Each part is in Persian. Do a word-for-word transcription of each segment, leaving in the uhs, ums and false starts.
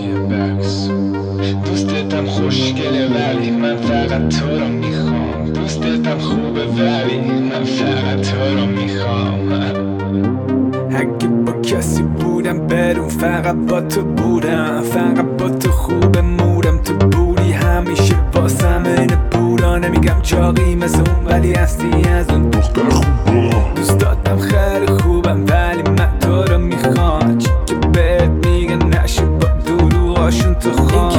یه بکس. دوستتم خوشگله ولی من فقط تو رو میخوام. دوستتم خوبه ولی من فقط تو رو میخوام. اگه با کسی بودم برون فقط با تو بودم. فقط با تو خوب مودم، تو بودی همیشه واسم اینه بودا. نمیگم چاقی مثل اون ولی هستی از اون دختر خوبا. دوست دادم خیلی خوبم ولی من تو رو میخوام. چی که بهت میگن نشو با دروغاشون تو خوام.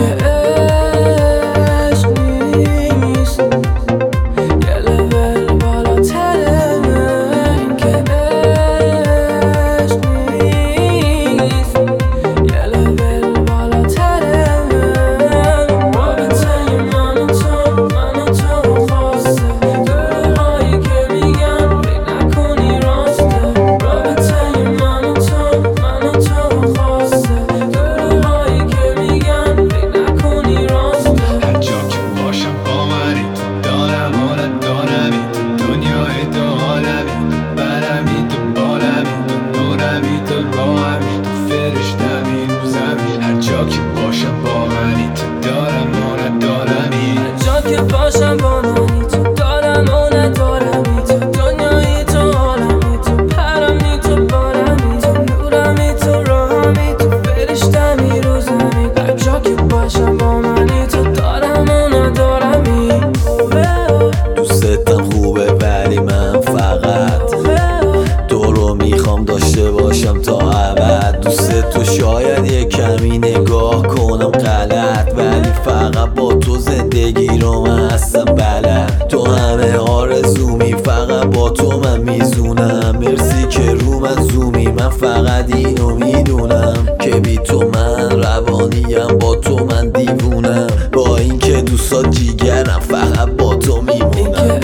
که باشم با منی تو دارم و ندارمی. جا که باشم با منی تو دارم و ندارمی. تو دنیایی تو عالمی، تو پرمی تو بارمی، تو نورمی تو راهمی، تو فرشتمی رو زمین. هر جا که باشم با منی تو دارم و ندارمی. دوستتم خوبه ولی من فقط تو رو میخوام داشته باشم تا ابد. دوست تو شاید یه کمی نگاه کنم غلط، ولی فقط با تو زندگی رو من هستم بلد. تو همه آرزومی فقط با تو من میزونم. مرسی که رو من زومی، من فقط اینو میدونم که بی تو من روانیم، با تو من دیوونم. با اینکه دوستات جیگرم فقط با تو میمونم.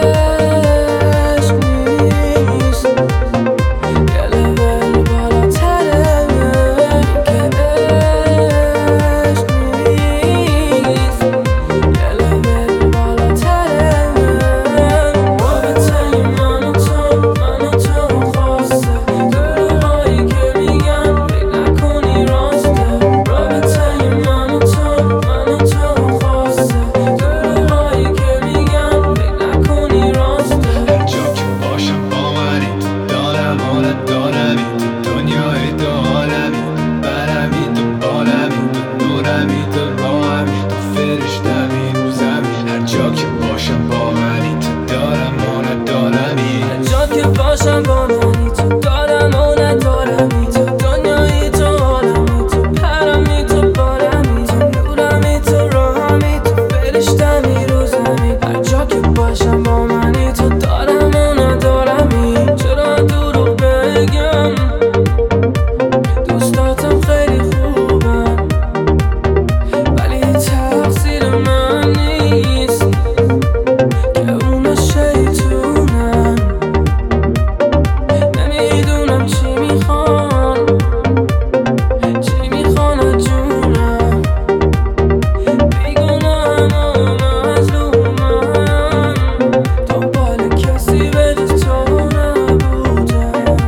جا که باشم با منی تو دارم و ندارمی. جا که باشم با منی تو دارم و ندارمی. تو دنیایی تو عالمی، تو پرمی تو بارمی، تو نورمی تو راهمی، تو فرشتمی رو زمین. هر جا که باشم با منی تو دارم و ندارمی. چرا دروغ بگم دوستاتم خیلی خوبم ولی تقصیر من نیست که اونا شیطونن. نمیدونم چی میخوان، چی میخوان از جونم. بیگناهم و مظلومم، دنبال کسی به جز تو نبودم.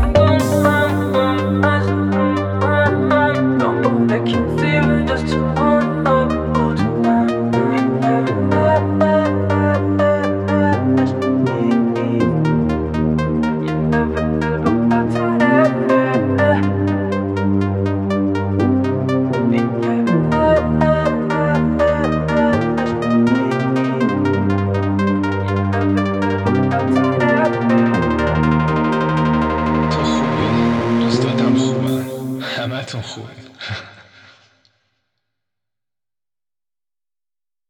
دنبال کسی به جز تو نبودم. تو خوبی، دوستاتم خوبن، همه تون خوبی.